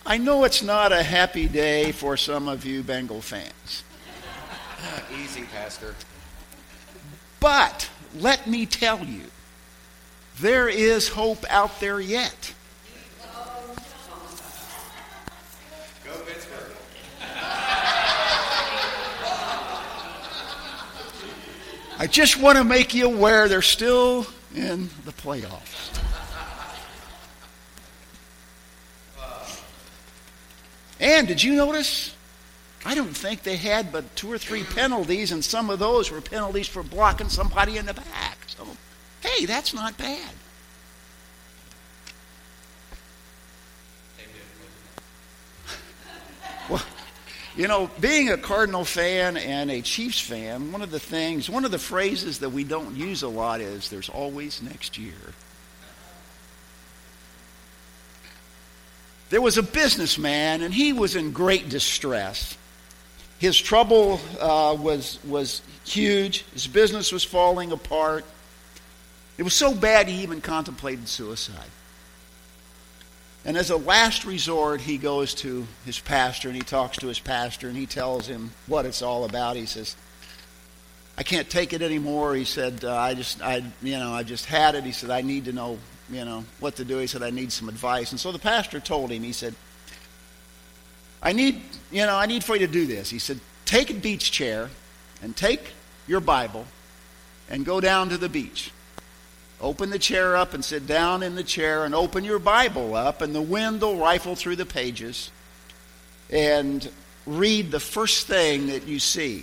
I know it's not a happy day for some of you Bengal fans. Easy, Pastor. But let me tell you, there is hope out there yet. Go Pittsburgh. I just want to make you aware they're still in the playoffs. And did you notice? I don't think they had but 2 or 3 penalties, and some of those were penalties for blocking somebody in the back. So, hey, that's not bad. Well, you know, being a Cardinal fan and a Chiefs fan, one of the phrases that we don't use a lot is, there's always next year. There was a businessman, and he was in great distress. His trouble was huge. His business was falling apart. It was so bad he even contemplated suicide. And as a last resort, he goes to his pastor, and he talks to his pastor, and he tells him what it's all about. He says, I can't take it anymore. He said, I just had it. He said, I need to know, what to do. He said, I need some advice. And so the pastor told him, he said, I need for you to do this. He said, take a beach chair and take your Bible and go down to the beach. Open the chair up and sit down in the chair and open your Bible up, and the wind will rifle through the pages, and read the first thing that you see.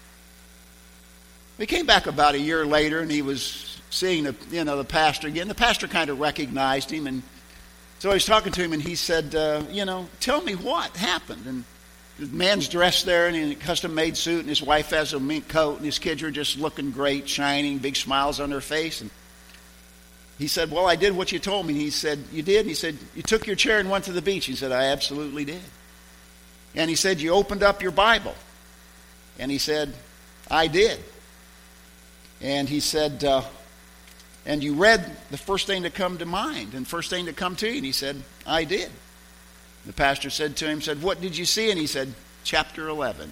We came back about a year later, and he was seeing the pastor again. The pastor kind of recognized him, and so I was talking to him, and he said, tell me what happened. And the man's dressed there in a custom-made suit, and his wife has a mink coat, and his kids are just looking great, shining, big smiles on their face. And he said, well, I did what you told me. And he said, you did? And he said, you took your chair and went to the beach. He said, I absolutely did. And he said, you opened up your Bible. And he said, I did. And he said, and you read the first thing that come to mind and first thing that come to you? And he said, I did. The pastor said to him, what did you see? And he said, chapter 11.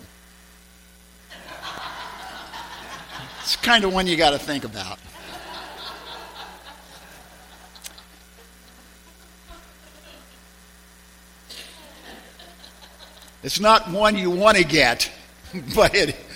It's kind of one you got to think about. It's not one you want to get, but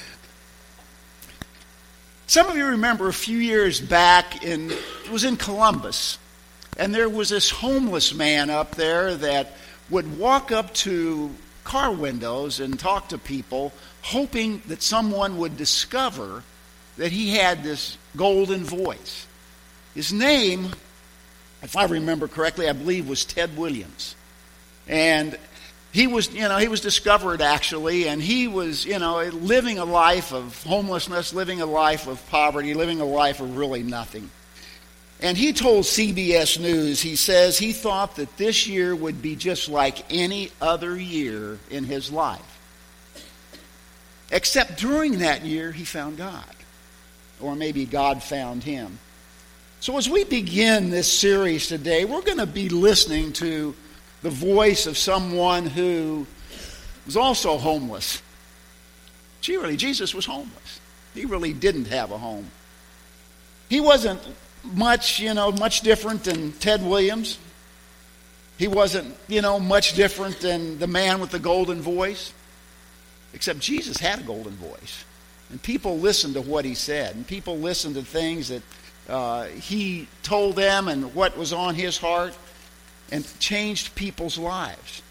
some of you remember a few years back, it was in Columbus, and there was this homeless man up there that would walk up to car windows and talk to people, hoping that someone would discover that he had this golden voice. His name, if I remember correctly, I believe was Ted Williams. And he was discovered actually, and he was, living a life of homelessness, living a life of poverty, living a life of really nothing. And he told CBS News, he says he thought that this year would be just like any other year in his life. Except during that year, he found God. Or maybe God found him. So as we begin this series today, we're going to be listening to the voice of someone who was also homeless. Jesus was homeless. He really didn't have a home. He wasn't much different than Ted Williams. He wasn't, much different than the man with the golden voice. Except Jesus had a golden voice. And people listened to what he said. And people listened to things that he told them and what was on his heart, and changed people's lives.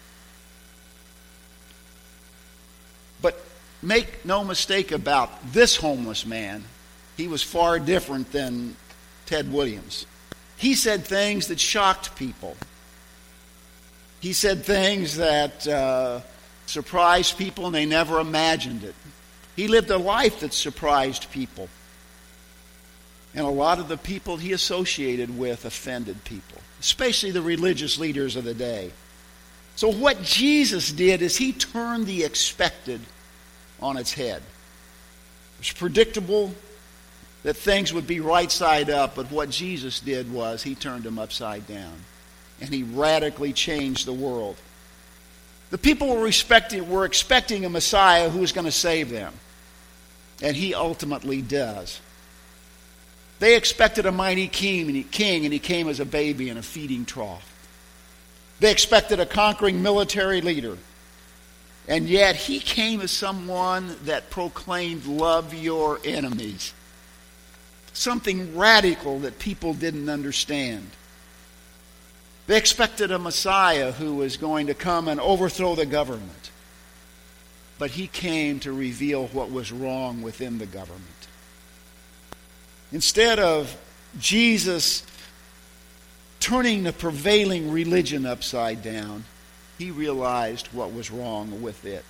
But make no mistake about this homeless man, he was far different than Ted Williams. He said things that shocked people. He said things that surprised people, and they never imagined it. He lived a life that surprised people. And a lot of the people he associated with offended people, especially the religious leaders of the day. So what Jesus did is he turned the expected on its head. It was predictable that things would be right side up, but what Jesus did was he turned them upside down. And he radically changed the world. The people were expecting a Messiah who was going to save them. And he ultimately does. They expected a mighty king, and he came as a baby in a feeding trough. They expected a conquering military leader. And yet he came as someone that proclaimed, love your enemies. Something radical that people didn't understand. They expected a Messiah who was going to come and overthrow the government. But he came to reveal what was wrong within the government. Instead of Jesus turning the prevailing religion upside down, he realized what was wrong with it.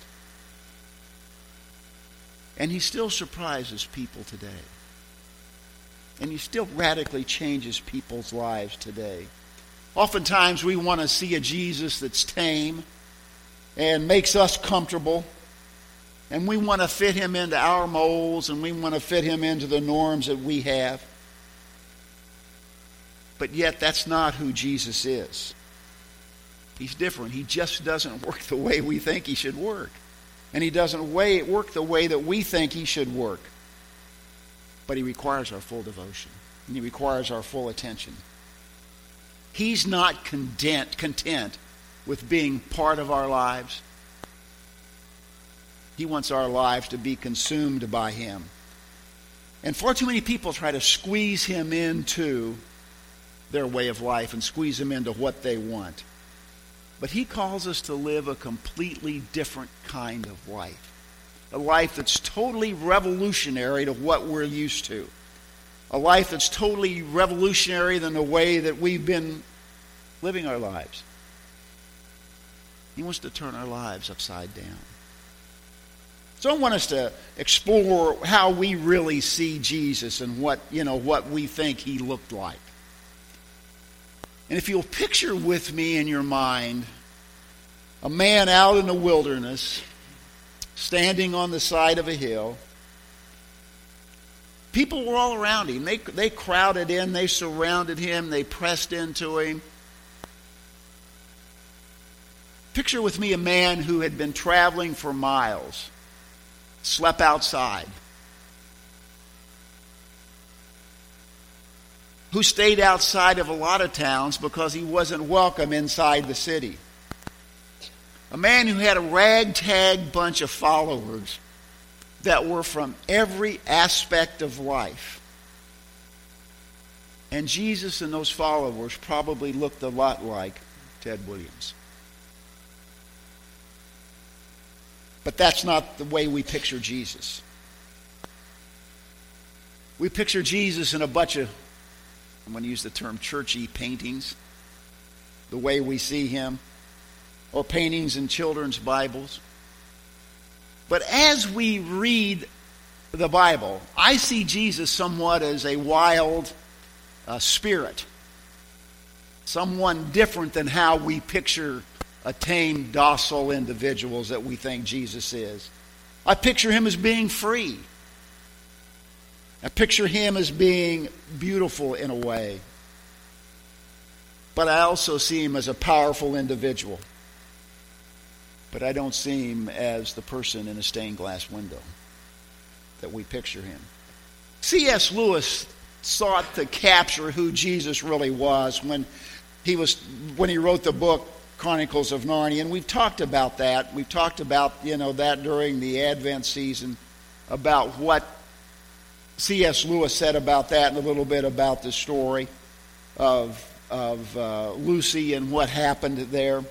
And he still surprises people today. And he still radically changes people's lives today. Oftentimes we want to see a Jesus that's tame and makes us comfortable. And we want to fit him into our molds, and we want to fit him into the norms that we have. But yet that's not who Jesus is. He's different. He just doesn't work the way we think he should work. And he doesn't work the way that we think he should work. But he requires our full devotion. And he requires our full attention. He's not content with being part of our lives. He wants our lives to be consumed by him. And far too many people try to squeeze him into their way of life and squeeze him into what they want. But he calls us to live a completely different kind of life. A life that's totally revolutionary to what we're used to. A life that's totally revolutionary than the way that we've been living our lives. He wants to turn our lives upside down. So I want us to explore how we really see Jesus and what we think he looked like. And if you'll picture with me in your mind a man out in the wilderness, standing on the side of a hill. People were all around him. They crowded in, they surrounded him, they pressed into him. Picture with me a man who had been traveling for miles, slept outside, who stayed outside of a lot of towns because he wasn't welcome inside the city. A man who had a ragtag bunch of followers that were from every aspect of life. And Jesus and those followers probably looked a lot like Ted Williams. But that's not the way we picture Jesus. We picture Jesus in a bunch of, I'm going to use the term churchy paintings, the way we see him, or paintings in children's Bibles. But as we read the Bible, I see Jesus somewhat as a wild spirit, someone different than how we picture a tame, docile individuals that we think Jesus is. I picture him as being free. I picture him as being beautiful in a way. But I also see him as a powerful individual. But I don't see him as the person in a stained glass window that we picture him. C.S. Lewis sought to capture who Jesus really was when he wrote the book Chronicles of Narnia, and we've talked about that. We've talked about that during the Advent season, about what C.S. Lewis said about that, and a little bit about the story of Lucy and what happened there.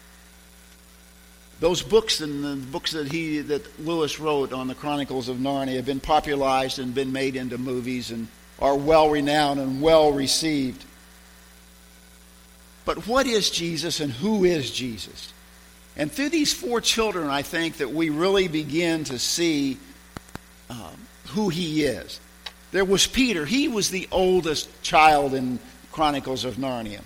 Those books and the books that Lewis wrote on the Chronicles of Narnia have been popularized and been made into movies and are well renowned and well received. But what is Jesus and who is Jesus? And through these four children, I think that we really begin to see who he is. There was Peter. He was the oldest child in Chronicles of Narnia.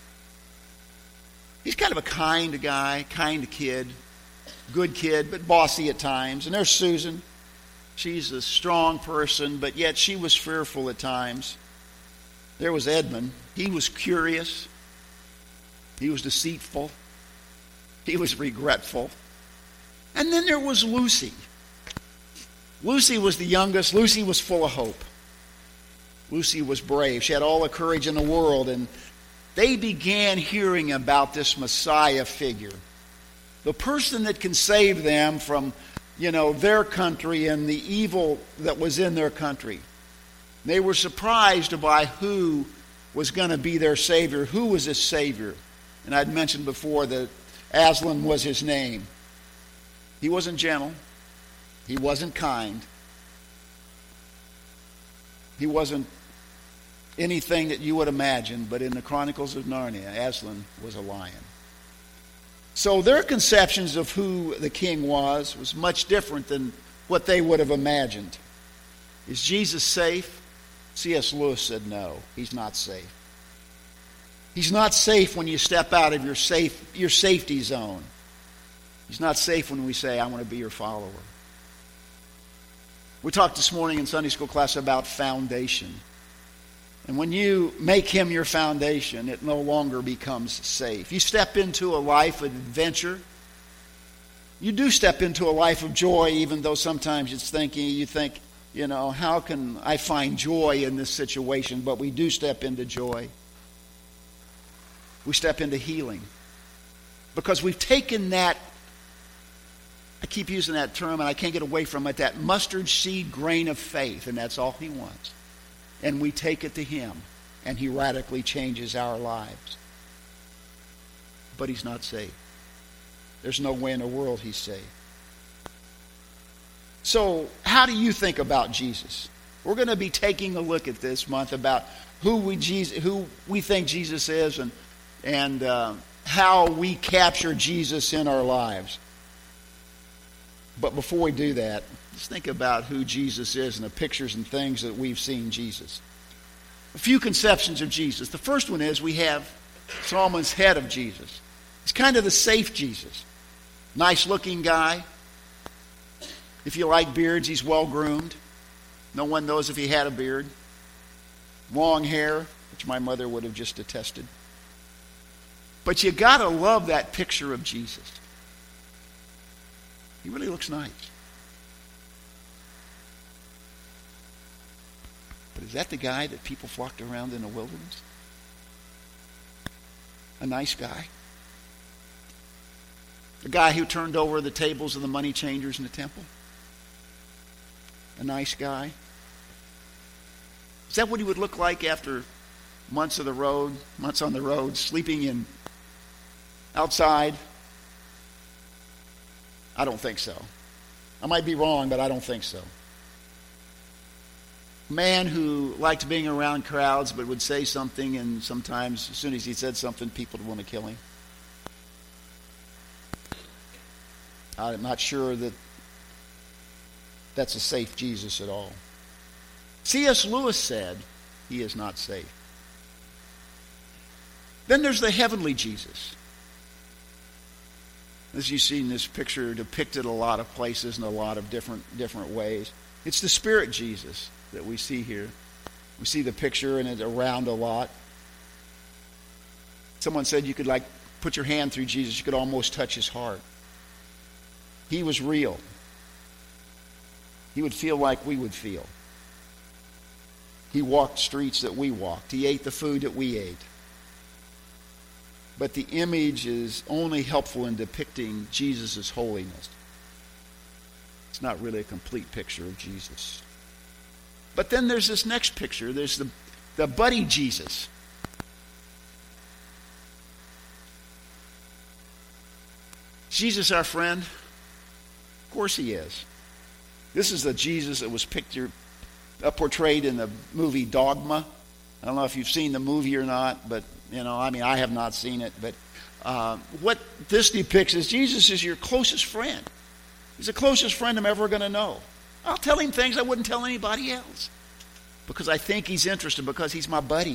He's kind of a kind guy, kind kid, good kid, but bossy at times. And there's Susan. She's a strong person, but yet she was fearful at times. There was Edmund. He was curious. He was deceitful. He was regretful. And then there was Lucy. Lucy was the youngest. Lucy was full of hope. Lucy was brave. She had all the courage in the world. And they began hearing about this Messiah figure. The person that can save them from, their country and the evil that was in their country. They were surprised by who was going to be their Savior. Who was this Savior? And I'd mentioned before that Aslan was his name. He wasn't gentle. He wasn't kind. He wasn't anything that you would imagine, but in the Chronicles of Narnia, Aslan was a lion. So their conceptions of who the king was much different than what they would have imagined. Is Jesus safe? C.S. Lewis said no, he's not safe. He's not safe when you step out of your safety zone. He's not safe when we say, I want to be your follower. We talked this morning in Sunday school class about foundation. And when you make him your foundation, it no longer becomes safe. You step into a life of adventure. You do step into a life of joy, even though sometimes you think, how can I find joy in this situation? But we do step into joy. We step into healing. Because we've taken that, I keep using that term and I can't get away from it, that mustard seed grain of faith, and that's all he wants. And we take it to him, and he radically changes our lives. But he's not safe. There's no way in the world he's safe. So, how do you think about Jesus? We're going to be taking a look at this month about who we think Jesus is and how we capture Jesus in our lives. But before we do that, let's think about who Jesus is and the pictures and things that we've seen Jesus. A few conceptions of Jesus. The first one is we have Solomon's head of Jesus. He's kind of the safe Jesus. Nice looking guy. If you like beards, he's well groomed. No one knows if he had a beard. Long hair, which my mother would have just attested. But you got to love that picture of Jesus. He really looks nice. But is that the guy that people flocked around in the wilderness? A nice guy? The guy who turned over the tables of the money changers in the temple? A nice guy? Is that what he would look like after months on the road, sleeping outside? I don't think so. I might be wrong, but I don't think so. A man who liked being around crowds but would say something, and sometimes as soon as he said something, people would want to kill him. I'm not sure that that's a safe Jesus at all. C.S. Lewis said he is not safe. Then there's the heavenly Jesus. As you see in this picture, depicted a lot of places in a lot of different ways. It's the Spirit Jesus that we see here. We see the picture and it's around a lot. Someone said you could put your hand through Jesus, you could almost touch his heart. He was real. He would feel like we would feel. He walked streets that we walked. He ate the food that we ate. But the image is only helpful in depicting Jesus' holiness. It's not really a complete picture of Jesus. But then there's this next picture. There's the buddy Jesus. Is Jesus our friend? Of course he is. This is the Jesus that was portrayed in the movie Dogma. I don't know if you've seen the movie or not, but I have not seen it. But what this depicts is Jesus is your closest friend. He's the closest friend I'm ever going to know. I'll tell him things I wouldn't tell anybody else because I think he's interested, because he's my buddy.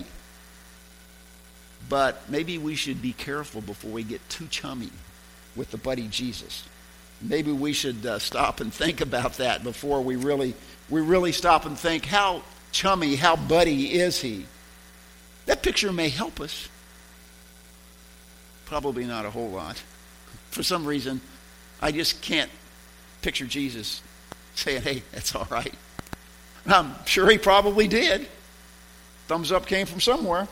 But maybe we should be careful before we get too chummy with the buddy Jesus. Maybe we should stop and think about that before we really stop and think, how chummy, how buddy is he? That picture may help us. Probably not a whole lot. For some reason, I just can't picture Jesus saying, hey, that's all right. I'm sure he probably did. Thumbs up came from somewhere.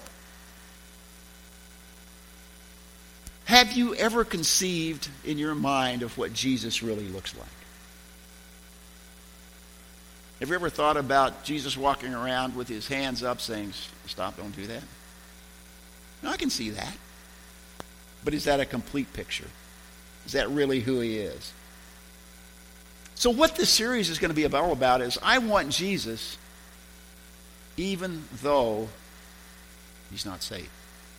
Have you ever conceived in your mind of what Jesus really looks like? Have you ever thought about Jesus walking around with his hands up saying, stop, don't do that? No, I can see that. But is that a complete picture? Is that really who he is? So what this series is going to be all about is I want Jesus even though he's not saved.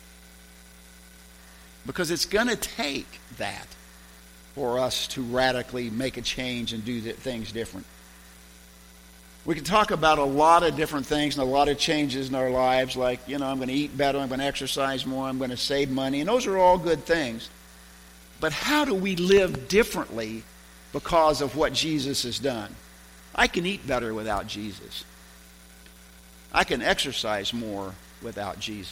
Because it's going to take that for us to radically make a change and do things different. We can talk about a lot of different things and a lot of changes in our lives, like, I'm going to eat better, I'm going to exercise more, I'm going to save money, and those are all good things. But how do we live differently because of what Jesus has done? I can eat better without Jesus. I can exercise more without Jesus.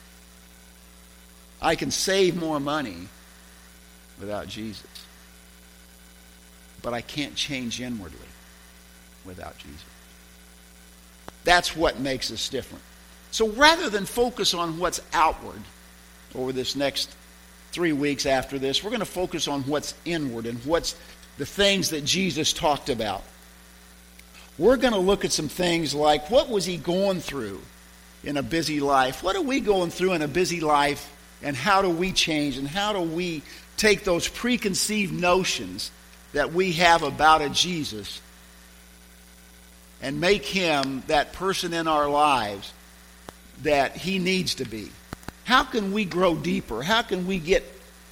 I can save more money without Jesus. But I can't change inwardly without Jesus. That's what makes us different. So rather than focus on what's outward over this next 3 weeks after this, we're going to focus on what's inward and what's the things that Jesus talked about. We're going to look at some things like, what was he going through in a busy life? What are we going through in a busy life? And how do we change? And how do we take those preconceived notions that we have about a Jesus and make him that person in our lives that he needs to be? How can we grow deeper? How can we get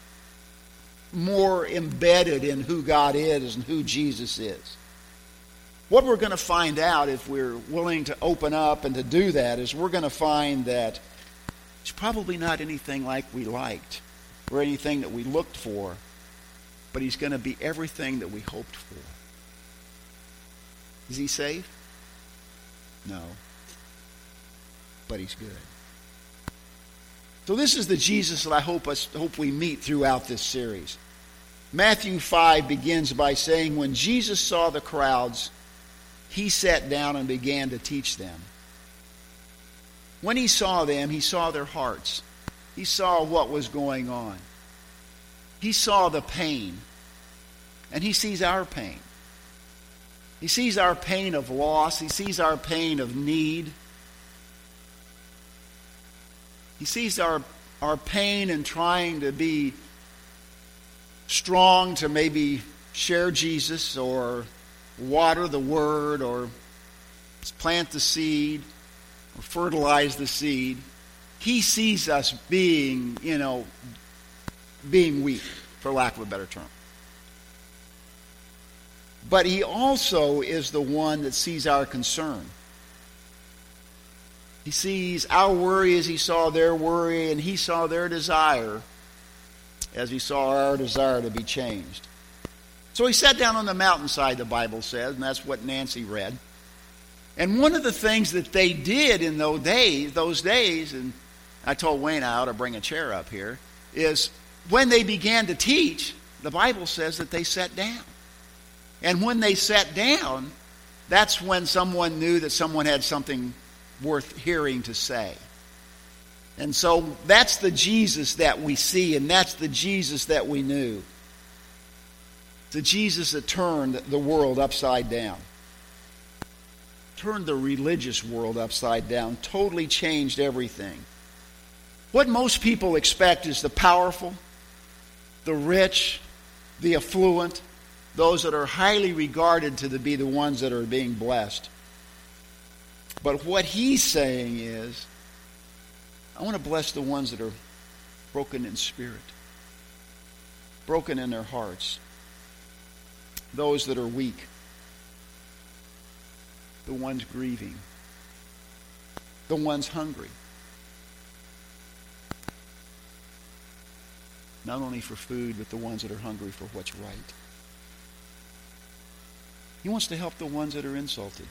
more embedded in who God is and who Jesus is? What we're going to find out, if we're willing to open up and to do that, is we're going to find that it's probably not anything like we liked or anything that we looked for, but he's going to be everything that we hoped for. Is he safe? No. But he's good. So this is the Jesus that I hope we meet throughout this series. Matthew 5 begins by saying, when Jesus saw the crowds, he sat down and began to teach them. When he saw them, he saw their hearts. He saw what was going on. He saw the pain. And he sees our pain. He sees our pain of loss. He sees our pain of need. He sees our pain in trying to be strong to maybe share Jesus or water the word or plant the seed or fertilize the seed. He sees us being weak, for lack of a better term. But he also is the one that sees our concern. He sees our worry as he saw their worry, and he saw their desire as he saw our desire to be changed. So he sat down on the mountainside, the Bible says, and that's what Nancy read. And one of the things that they did in those days, and I told Wayne I ought to bring a chair up here, is when they began to teach, the Bible says that they sat down. And when they sat down, that's when someone knew that someone had something worth hearing to say. And so that's the Jesus that we see, and that's the Jesus that we knew. The Jesus that turned the world upside down. Turned the religious world upside down. Totally changed everything. What most people expect is the powerful, the rich, the affluent, those that are highly regarded to be the ones that are being blessed. But what he's saying is, I want to bless the ones that are broken in spirit, broken in their hearts, those that are weak, the ones grieving, the ones hungry. Not only for food, but the ones that are hungry for what's right. He wants to help the ones that are insulted,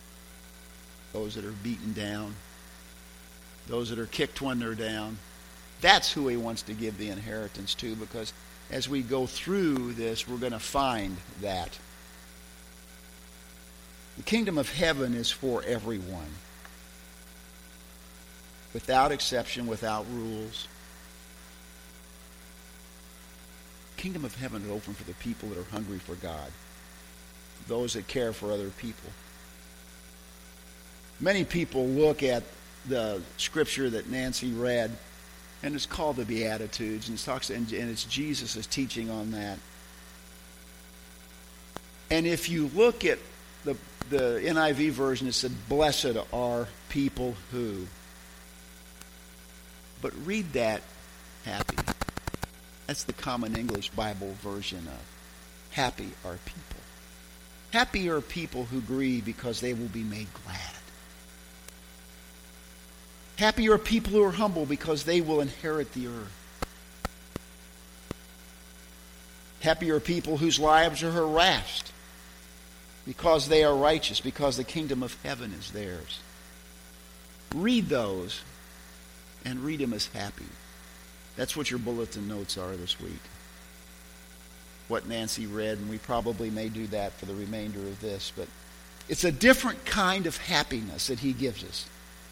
those that are beaten down, those that are kicked when they're down, That's who he wants to give the inheritance to, because as we go through this, we're going to find that. The kingdom of heaven is for everyone, without exception, without rules. The kingdom of heaven is open for the people that are hungry for God, those that care for other people. Many people look at the scripture that Nancy read, and it's called the Beatitudes, and it's Jesus' teaching on that. And if you look at the NIV version, it said, "Blessed are people who." But read that happy. That's the Common English Bible version of happy are people. Happy are people who grieve because they will be made glad. Happy are people who are humble because they will inherit the earth. Happy are people whose lives are harassed because they are righteous, because the kingdom of heaven is theirs. Read those and read them as happy. That's what your bulletin notes are this week. What Nancy read, and we probably may do that for the remainder of this, but it's a different kind of happiness that he gives us.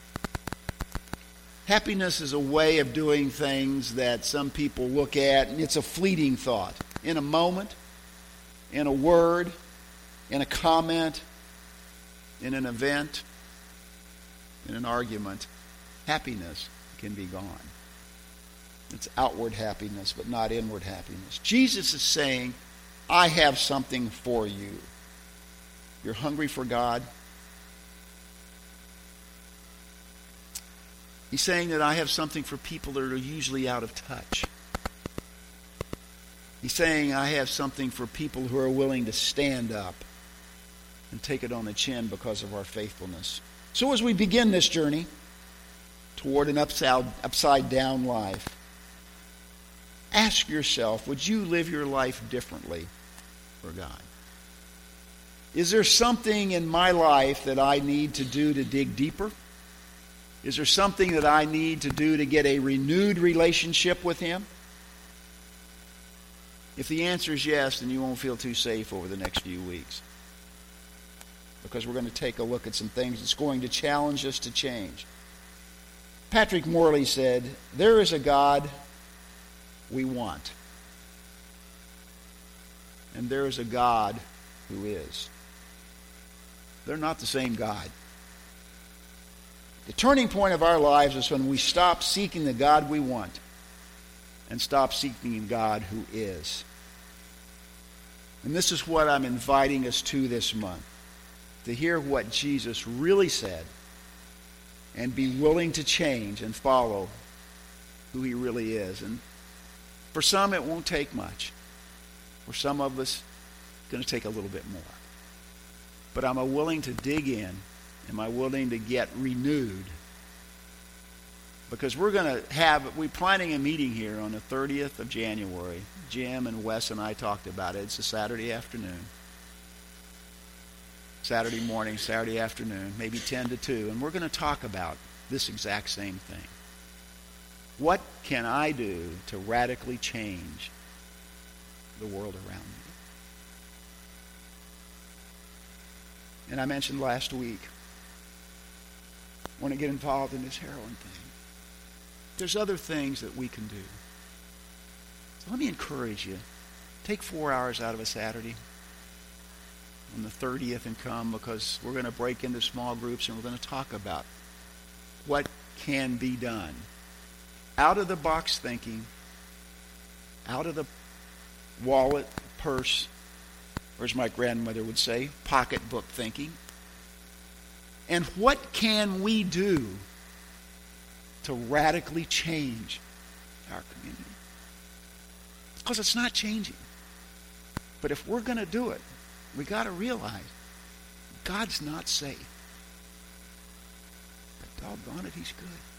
Happiness is a way of doing things that some people look at, and it's a fleeting thought. In a moment, in a word, in a comment, in an event, in an argument, happiness can be gone. It's outward happiness, but not inward happiness. Jesus is saying, I have something for you. You're hungry for God. He's saying that I have something for people that are usually out of touch. He's saying I have something for people who are willing to stand up and take it on the chin because of our faithfulness. So as we begin this journey toward an upside down life, ask yourself, would you live your life differently for God? Is there something in my life that I need to do to dig deeper? Is there something that I need to do to get a renewed relationship with Him? If the answer is yes, then you won't feel too safe over the next few weeks, because we're going to take a look at some things that's going to challenge us to change. Patrick Morley said, there is a God we want, and there is a God who is. They're not the same God. The turning point of our lives is when we stop seeking the God we want and stop seeking the God who is. And this is what I'm inviting us to this month, to hear what Jesus really said and be willing to change and follow who He really is. And for some, it won't take much. For some of us, it's going to take a little bit more. But am I willing to dig in? Am I willing to get renewed? Because we're planning a meeting here on the 30th of January. Jim and Wes and I talked about it. It's a Saturday afternoon. Saturday morning, Saturday afternoon, maybe 10 to 2. And we're going to talk about this exact same thing. What can I do to radically change the world around me? And I mentioned last week, I want to get involved in this heroin thing. There's other things that we can do. So let me encourage you. Take 4 hours out of a Saturday on the 30th and come, because we're going to break into small groups and we're going to talk about what can be done. Out of the box thinking, out of the wallet, purse, or as my grandmother would say, pocketbook thinking. And what can we do to radically change our community? Because it's not changing. But if we're going to do it, we got to realize God's not safe. But doggone it, He's good.